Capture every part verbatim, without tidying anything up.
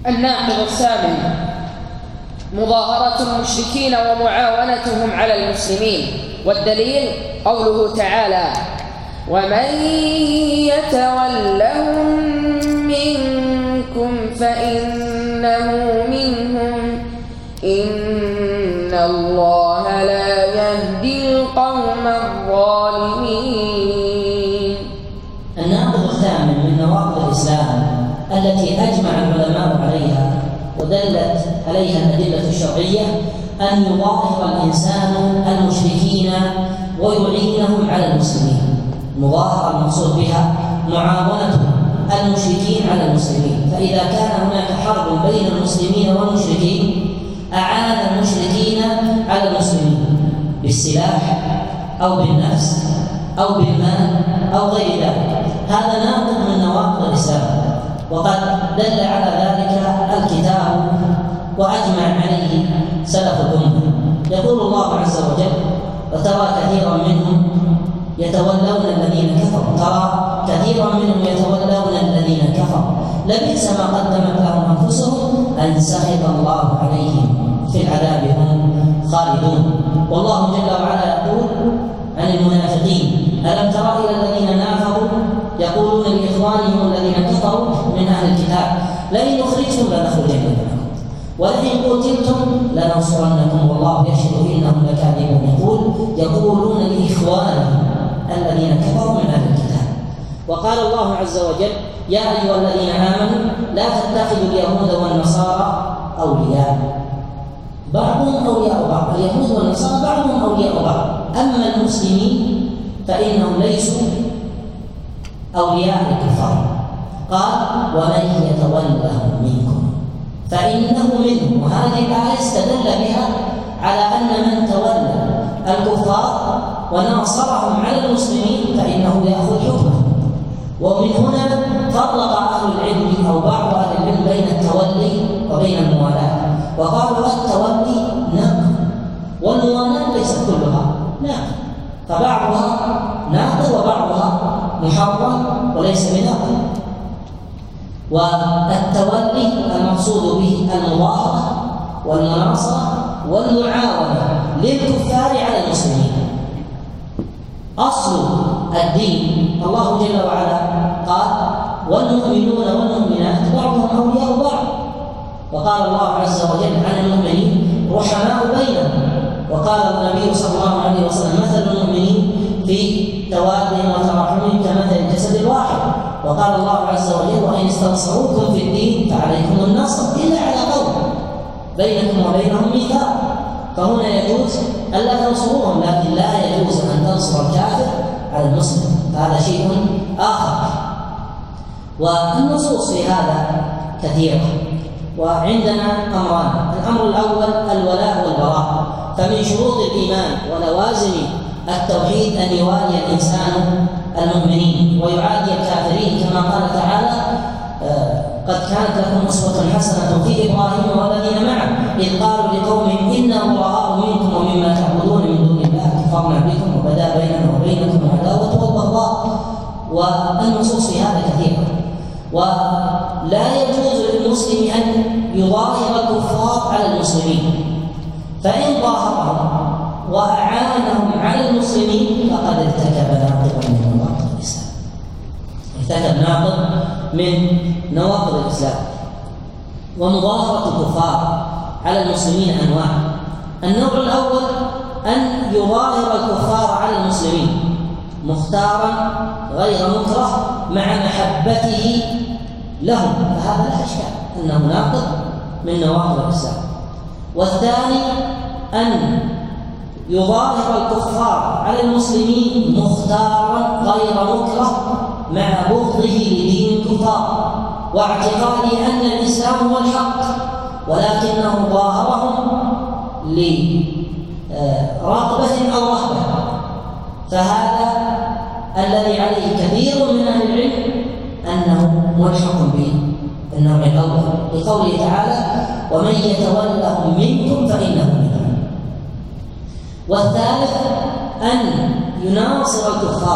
الناقض الثامن مظاهرة المشركين ومعاونتهم على المسلمين. والدليل قوله تعالى: ومن يتولهم منكم فإنه منهم إن الله لا يهدي القوم الظالمين. الناقض الثامن من نواقض الإسلام التي أجمع العلماء عليها ودلت عليها الأدلة الشرعية أن يظاهر الإنسان المشركين ويعينهم على المسلمين. المظاهرة المقصود بها معاونة المشركين على المسلمين، فإذا كان هناك حرب بين المسلمين والمشركين أعان المشركين على المسلمين بالسلاح أو بالنفس أو بالمال أو غير ذلك. هذا ناقض من نواقض الإسلام، وقد دل على ذلك الكتاب وأجمع عليه سلف الأمة. يقول الله عز وجل: وترى كثيرا منهم يتولون الذين كفروا ترى كثيرا منهم يتولون الذين كفروا لبئس ما قدمت لهم أنفسهم أن سخط الله عليهم في العذاب هم خالدون. والله جل وعلا يقول عن المنافقين: ألم تر إلى الذين نافقوا يقولون لإخوانهم الذين كفروا من أهل الكتاب لئن أخرجتم لنخرجن معكم ولئن قتلتم لننصرنكم والله يشهد إنهم لكاذبون. يقول يقولون لإخوانهم الذين كفروا من أهل الكتاب. وقال الله عز وجل: يا أيها الذين آمنوا لا تتخذوا اليهود والنصارى أولياء بعضهم أولياء بعض. اليهود والنصارى بعضهم أولياء بعض، أما المسلمين فإنهم ليسوا أولياء الكفار. قال: ومن يتولهم منكم فإنه منهم. وهذه الآية استدل بها على أن من تولى الكفار وناصرهم على المسلمين فإنه يأخذ حكمه. ومن هنا فرق أهل العلم أو بعض أهل العلم بين التولي وبين الموالاة، وقالوا التولي ناقض والموالاة ليست كلها ناقض، فبعضها ناقض وبعضها محرم وليس بناقض. والتولي المقصود به المظاهرة والمناصرة والمعاونة للكفار على المسلمين. أصل الدين الله جل وعلا قال: والمؤمنون والمؤمنات بعضهم أولياء بعض. وقال الله عز وجل عن المؤمنين: رحماء بينهم. وقال النبي صلى الله عليه وسلم: مثل المؤمنين في توادهم وتراحمهم كمثل الجسد الواحد. وقال الله عز وجل: وإن استنصروكم في الدين فعليكم النصر إلا على قوم بينكم وبينهم ميثاق. فهنا يجوز ألا تنصروهم، لكن لا يجوز أن تنصر الكافر على المسلم، هذا شيء آخر. والنصوص في هذا كثيرة، وعندنا أمران: الأمر الأول الولاء والبراء، فمن شروط الإيمان ولوازم التوحيد أن يوالي الإنسان المؤمنين ويعادي الكافرين، كما قال تعالى: قد كانت لكم أسوة حسنة في إبراهيم والذين معه إذ قالوا لقومهم إنا براء منكم ومما تعبدون من دون الله كفرنا بكم وبدا بيننا وبينكم العداوة والبغضاء. والنصوص في هذا كثيرة. ولا يجوز للمسلم أن يظاهر الكفار على المسلمين، فإن ظاهرهم وأعانهم على المسلمين فقد ارتكب ناقضا من نواقض الإسلام، ارتكب ناقض من نواقض الإسلام. ومظاهرة الكفار على المسلمين أنواع: النوع الأول أن يظاهر الكفار على المسلمين مختارا غير مكره مع محبته لهم، فهذا لا إشكال أنه ناقض من نواقض الإسلام. والثاني أن يظاهر الكفار على المسلمين مختارا غير مكره مع بغضه لدين الكفار واعتقاده أن الإسلام هو الحق، ولكنه ظاهرهم لرغبة أو رهبة. فهذا الذي عليه كثير من أهل العلم أنه ملحق بالنوع الأول، لقوله تعالى: ومن يتولهم منكم فإنه منهم. والثالث أن يناصر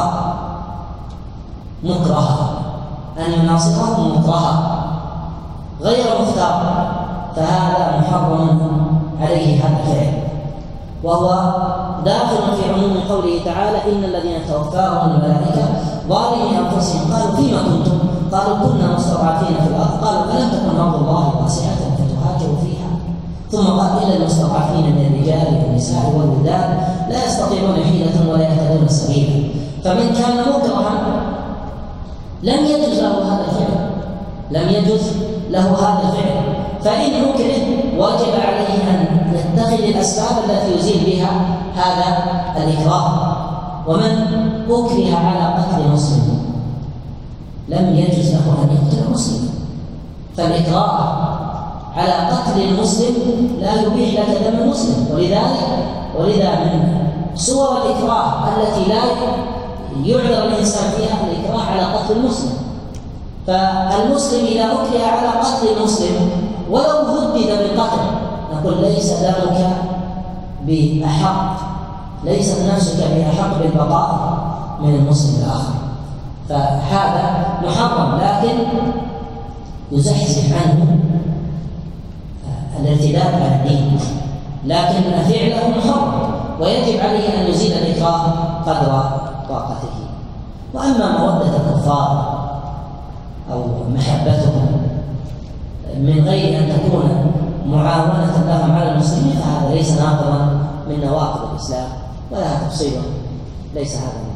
الكفار مكرها، أن يناصرهم مكرها غير مختار فهذا محرم عليه هذا الفعل، وهو داخل في عموم قوله تعالى: إن الذين توفاهم الملائكة ظالمي أنفسهم قالوا فيما كنتم؟ قالوا كنا مستضعفين في الأرض. قالوا فلم تكن أرض الله واسعة فتهاجروا فيها. ثم قال: إلا المستضعفين من الرجال والنساء والولدان لا يستطيعون حيلة ولا يهتدون سبيلا. فمن كان مكرها لم يجوز له هذا الفعل، لم يجوز له هذا الفعل، فإن أكره واجب عليه أن يتخذ الأسباب التي يزيل بها هذا الإكراه. ومن أكره على قتل مسلم لم يجوز له أن يقتل مسلما، فالإكراه على قتل المسلم لا يبيح لك دم المسلم. ولذلك ولذا من صور الإكراه التي لا يعذر الإنسان فيها الإكراه على قتل المسلم. فالمسلم إذا أكره على قتل المسلم ولو هدد بالقتل نقول: ليس دمك بأحق، ليست نفسك بأحق بالبقاء من المسلم الآخر. فهذا محرم، لكن يزحزح عنه الارتداد عن الدين، لكن فعله محرم ويجب عليه أن يزيل الإكراه قدر طاقته. وأما مودة الكفار أو محبتهم من غير أن تكون معاونة لهم على المسلمين فهذا ليس ناقضا من نواقض الإسلام ولا تفصيله، ليس هذا